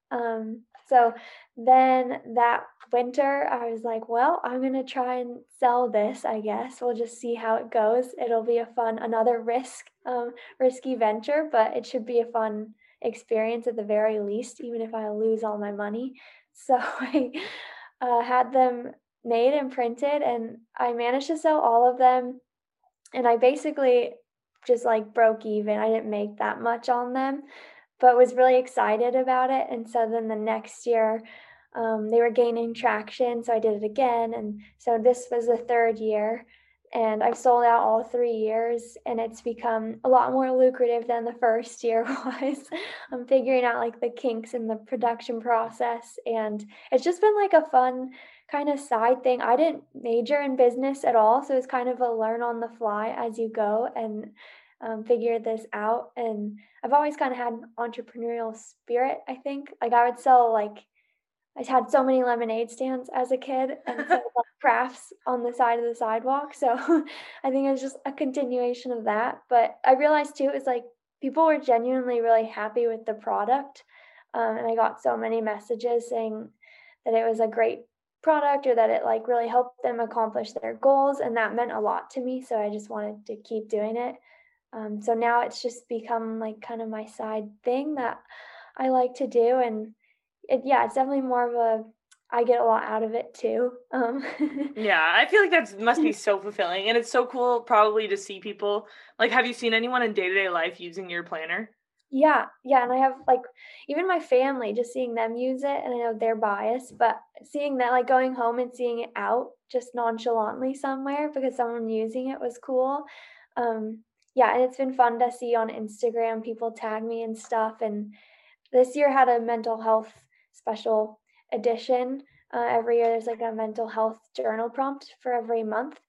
Um, so then that winter, I was like, well, I'm going to try and sell this, I guess. We'll just see how it goes. It'll be a fun, another risk, um, risky venture, but it should be a fun experience at the very least, even if I lose all my money. So I uh, had them made and printed, and I managed to sell all of them. And I basically just like broke even. I didn't make that much on them, but was really excited about it. And so then the next year, um, they were gaining traction. So I did it again. And so this was the third year, and I've sold out all three years, and it's become a lot more lucrative than the first year was. I'm figuring out like the kinks in the production process, and it's just been like a fun kind of side thing. I didn't major in business at all, so it's kind of a learn on the fly as you go and um, figure this out. And I've always kind of had entrepreneurial spirit, I think. Like I would sell like, I had so many lemonade stands as a kid and so like crafts on the side of the sidewalk. So I think it was just a continuation of that. But I realized too, it's like people were genuinely really happy with the product. Um, and I got so many messages saying that it was a great product or that it like really helped them accomplish their goals. And that meant a lot to me. So I just wanted to keep doing it. Um, so now it's just become like kind of my side thing that I like to do. And it, yeah, it's definitely more of a, I get a lot out of it too. Um, yeah, I feel like that must be so fulfilling. And it's so cool probably to see people, like, have you seen anyone in day-to-day life using your planner? Yeah, yeah. And I have like, even my family, just seeing them use it, and I know they're biased, but seeing that, like going home and seeing it out just nonchalantly somewhere because someone using it was cool. Um, yeah, and it's been fun to see on Instagram, people tag me and stuff. And this year had a mental health special edition. Uh, every year there's like a mental health journal prompt for every month.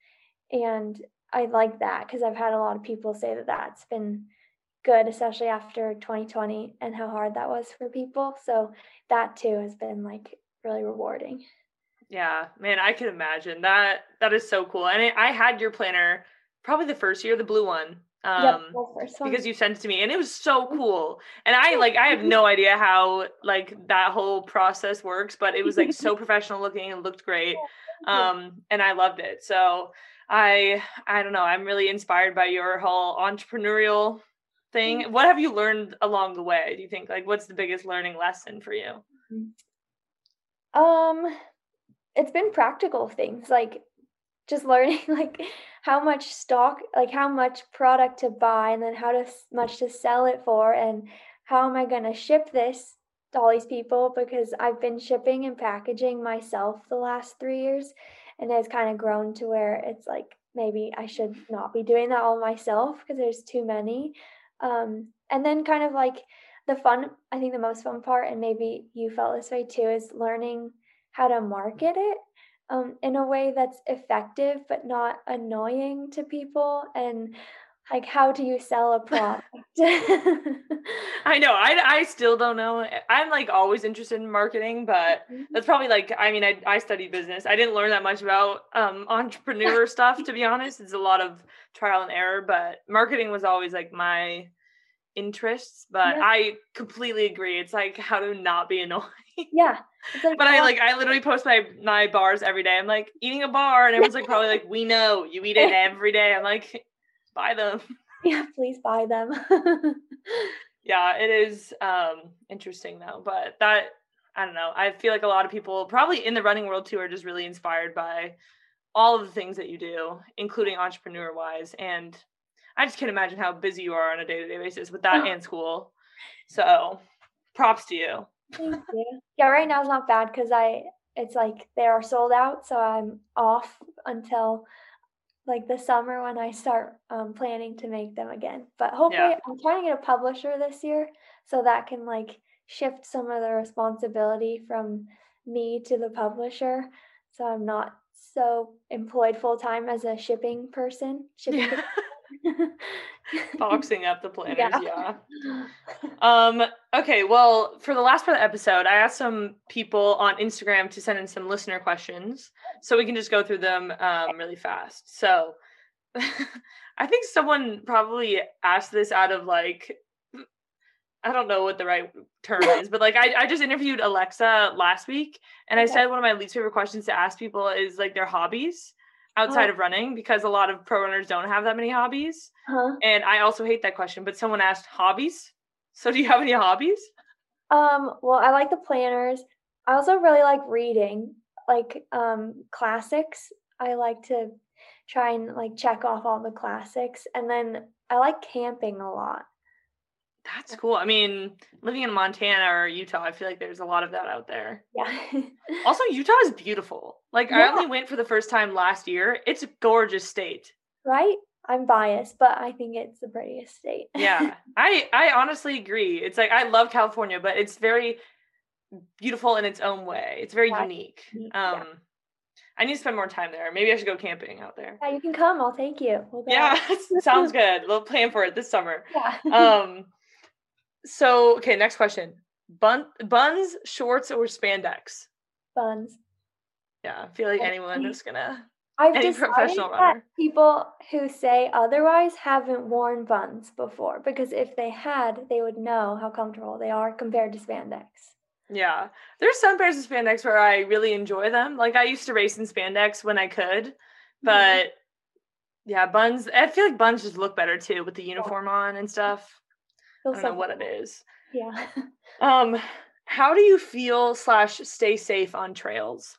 And I like that because I've had a lot of people say that that's been good, especially after twenty twenty and how hard that was for people. So that too has been like really rewarding. Yeah, man, I can imagine that. That is so cool. And I, I had your planner probably the first year, the blue one. Um, yep, the first one. because you sent it to me and it was so cool. And I like, I have no idea how like that whole process works, but it was like so professional looking and looked great. Um, and I loved it. So I, I don't know, I'm really inspired by your whole entrepreneurial thing. What have you learned along the way? Do you think, like, what's the biggest learning lesson for you? Um, it's been practical things, like just learning like how much stock, like how much product to buy, and then how to much to sell it for, and how am I going to ship this to all these people, because I've been shipping and packaging myself the last three years, and it's kind of grown to where it's like maybe I should not be doing that all myself because there's too many. Um, and then kind of like the fun, I think the most fun part, and maybe you felt this way too, is learning how to market it um, in a way that's effective but not annoying to people, and like how do you sell a product? I know. I, I still don't know. I'm like always interested in marketing, but that's probably like, I mean, I, I studied business. I didn't learn that much about um, entrepreneur stuff, to be honest. It's a lot of trial and error, but marketing was always like my interests, but Yeah. I completely agree. It's like how to not be annoying. Yeah. It's like, But I like, I literally post my, my bars every day. I'm like eating a bar and everyone's like probably like, we know you eat it every day. I'm like, buy them. Yeah, please buy them. Yeah, it is um, interesting though, but that, I don't know. I feel like a lot of people probably in the running world too are just really inspired by all of the things that you do, including entrepreneur wise. And I just can't imagine how busy you are on a day-to-day basis with that and school. So props to you. Thank you. Yeah, right now it's not bad because I, it's like they are sold out. So I'm off until like the summer when I start um, planning to make them again. But hopefully Yeah. I'm trying to get a publisher this year so that can like shift some of the responsibility from me to the publisher. So I'm not so employed full time as a shipping person. Shipping Yeah. Boxing up the planners, Yeah. yeah. Um, okay, well, for the last part of the episode, I asked some people on Instagram to send in some listener questions, so we can just go through them um, really fast. So, I think someone probably asked this out of, like, I don't know what the right term is, but, like, I, I just interviewed Alexa last week, and I Okay. said one of my least favorite questions to ask people is, like, their hobbies outside Oh. of running, because a lot of pro runners don't have that many hobbies. Huh? And I also hate that question, but someone asked hobbies. So do you have any hobbies? Um, well, I like the planners. I also really like reading, like um classics. I like to try and like check off all the classics. And then I like camping a lot. That's cool. I mean, living in Montana or Utah, I feel like there's a lot of that out there. Yeah. Also, Utah is beautiful. Like, I Yeah. only went for the first time last year. It's a gorgeous state. Right? I'm biased, but I think it's the prettiest state. Yeah. I I honestly agree. It's like, I love California, but it's very beautiful in its own way. It's very Yeah. unique. Yeah. Um, I need to spend more time there. Maybe I should go camping out there. Yeah, you can come. I'll take you. We'll go. Yeah, sounds good. We'll plan for it this summer. Yeah. Um, so, okay, next question. Bun- buns, shorts, or spandex? Buns. Yeah, I feel like Okay. anyone is gonna, I've any decided professional that runner. people who say otherwise haven't worn buns before, because if they had, they would know how comfortable they are compared to spandex. Yeah, there's some pairs of spandex where I really enjoy them. Like, I used to race in spandex when I could, but yeah, buns, I feel like buns just look better too with the uniform on and stuff. I Feels don't know so what it comfortable. is. Yeah. Um, how do you feel slash stay safe on trails?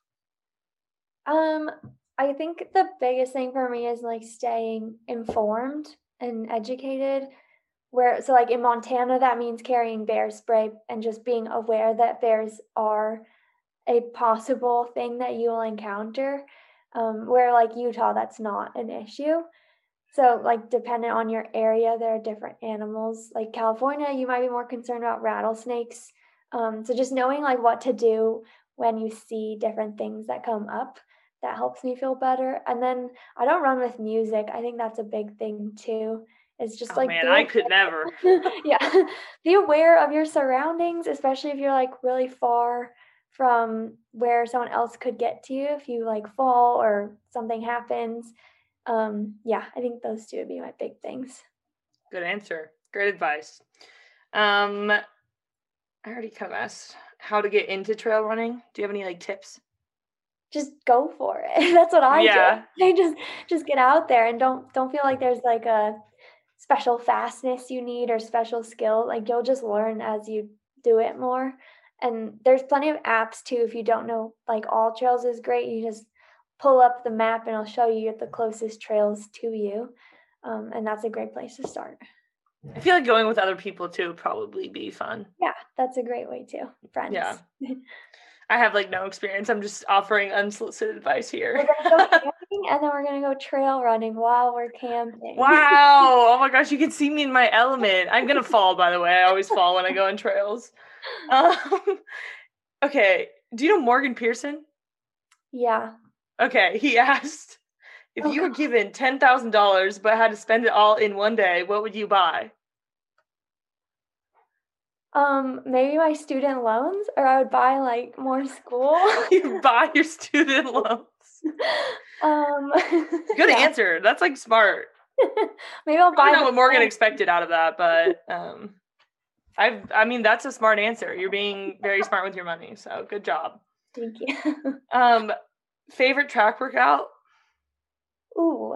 Um, I think the biggest thing for me is like staying informed and educated. Where so like in Montana, that means carrying bear spray and just being aware that bears are a possible thing that you will encounter. Um, where like Utah, that's not an issue. So like dependent on your area, there are different animals. Like California, you might be more concerned about rattlesnakes. Um, so just knowing like what to do when you see different things that come up, that helps me feel better. And then I don't run with music. I think that's a big thing too. It's just Oh like man, be I could never. yeah, be aware of your surroundings, especially if you're like really far from where someone else could get to you if you like fall or something happens. Um, yeah, I think those two would be my big things. Good answer. Great advice. Um, I already kind of asked how to get into trail running. Do you have any like tips? Just go for it. That's what I Yeah. do. I just just get out there and don't don't feel like there's like a special fastness you need or special skill. Like you'll just learn as you do it more. And there's plenty of apps too. If you don't know, like All Trails is great. You just pull up the map and it'll show you the closest trails to you. Um, and that's a great place to start. I feel like going with other people too would probably be fun. Yeah, that's a great way too. Friends. Yeah. I have like no experience. I'm just offering unsolicited advice here. We're gonna go camping and then we're gonna go trail running while we're camping. Wow. Oh my gosh, you can see me in my element. I'm gonna fall, by the way. I always fall when I go on trails. Um, okay. Do you know Morgan Pearson? Yeah. Okay. He asked, if you were given ten thousand dollars but had to spend it all in one day, what would you buy? Um, maybe my student loans, or I would buy like more school. You buy your student loans. um, Good yeah. answer. That's like smart. Maybe I'll buy. I don't know what Morgan phone. expected out of that, but um, I I mean that's a smart answer. You're being very smart with your money, so good job. Thank you. Um, favorite track workout? Ooh,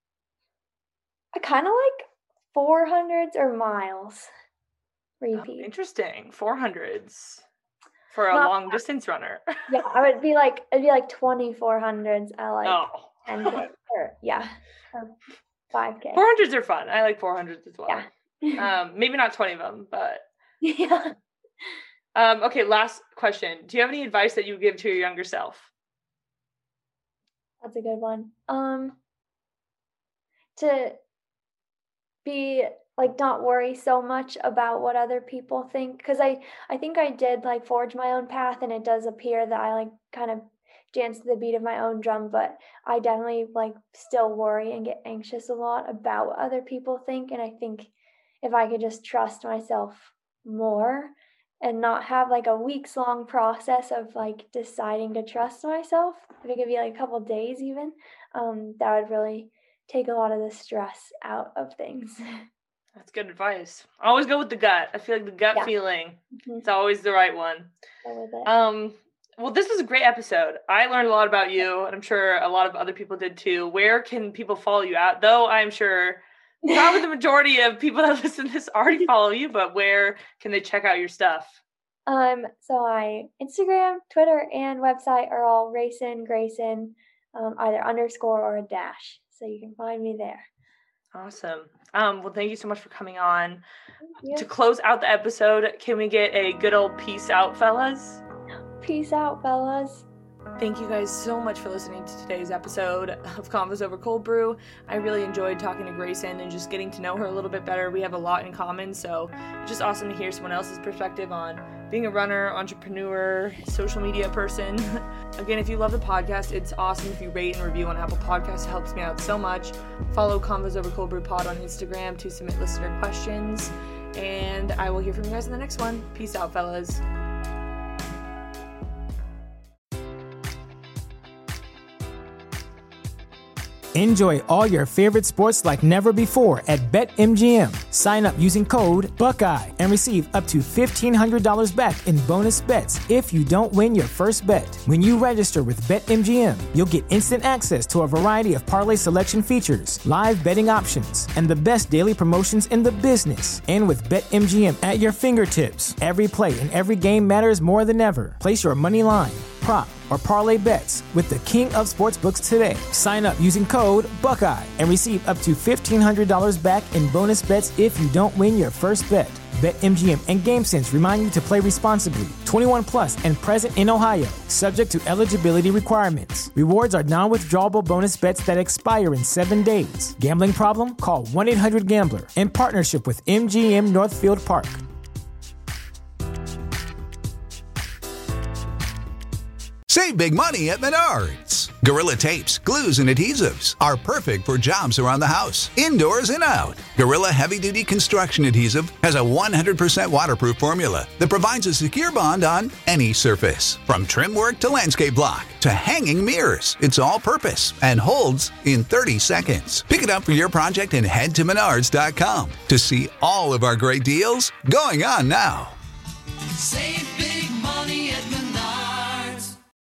I kind of like four hundreds or miles. Repeat. Oh, interesting. four hundreds for a Not long bad. distance runner. Yeah, I would be like it'd be like twenty-four hundreds. I like Oh. ten K or yeah, or five K. four hundreds are fun. I like four hundreds as well. Yeah. Um, maybe not twenty of them, but Yeah. um, okay. Last question. Do you have any advice that you would give to your younger self? That's a good one. Um, to be like not worry so much about what other people think, because I I think I did like forge my own path, and it does appear that I like kind of dance to the beat of my own drum, but I definitely like still worry and get anxious a lot about what other people think. And I think if I could just trust myself more and not have like a weeks long process of like deciding to trust myself, if it could be like a couple days even, um, that would really take a lot of the stress out of things. That's good advice. Always go with the gut. I feel like the gut Yeah. feeling, Mhm. it's always the right one. Go with it. Um, well, this was a great episode. I learned a lot about you, and I'm sure a lot of other people did too. Where can people follow you at? Though I'm sure probably the majority of people that listen to this already follow you, but where can they check out your stuff? Um, so my Instagram, Twitter, and website are all Rayson Grayson, um, either underscore or a dash. So you can find me there. Awesome. Um, well, thank you so much for coming on. Thank you. To close out the episode, can we get a good old peace out, fellas? Peace out, fellas. Thank you guys so much for listening to today's episode of Convos Over Cold Brew. I really enjoyed talking to Grayson and just getting to know her a little bit better. We have a lot in common, so it's just awesome to hear someone else's perspective on being a runner, entrepreneur, social media person. Again, if you love the podcast, it's awesome if you rate and review on Apple Podcasts. It helps me out so much. Follow Convos Over Cold Brew Pod on Instagram to submit listener questions, and I will hear from you guys in the next one. Peace out, fellas. Enjoy all your favorite sports like never before at BetMGM. Sign up using code Buckeye and receive up to fifteen hundred dollars back in bonus bets if you don't win your first bet. When you register with BetMGM, you'll get instant access to a variety of parlay selection features, live betting options, and the best daily promotions in the business. And with BetMGM at your fingertips, every play and every game matters more than ever. Place your money line, prop, or parlay bets with the king of sportsbooks today. Sign up using code Buckeye and receive up to fifteen hundred dollars back in bonus bets if you don't win your first bet. BetMGM and GameSense remind you to play responsibly. twenty-one plus and present in Ohio, subject to eligibility requirements. Rewards are non-withdrawable bonus bets that expire in seven days. Gambling problem? Call one eight hundred gambler in partnership with M G M Northfield Park. Save big money at Menards. Gorilla tapes, glues, and adhesives are perfect for jobs around the house, indoors and out. Gorilla Heavy Duty Construction Adhesive has a one hundred percent waterproof formula that provides a secure bond on any surface. From trim work to landscape block to hanging mirrors, it's all-purpose and holds in thirty seconds. Pick it up for your project and head to menards dot com to see all of our great deals going on now. Save